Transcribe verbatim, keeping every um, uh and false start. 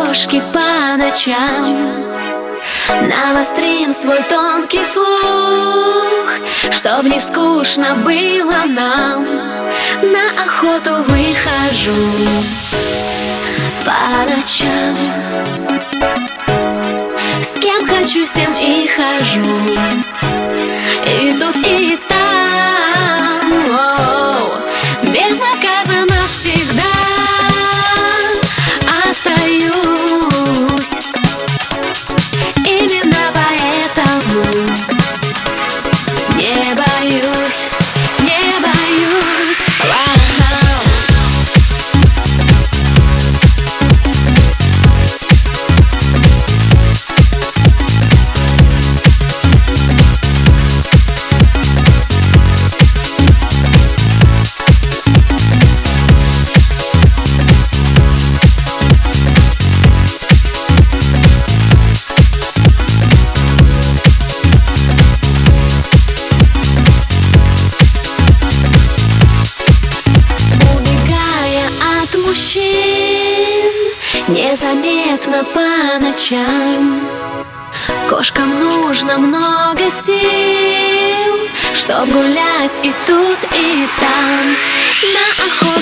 кошки по ночам. Навострим свой тонкий слух, чтоб не скучно было нам. На охоту выхожу по ночам. С кем хочу, с тем и хожу. И тут, и там, оу, безнаказанно всегда остаюсь. Именно поэтому не боюсь, не боюсь. Вау. Незаметно по ночам. Кошкам нужно много сил, чтоб гулять и тут, и там. На охоту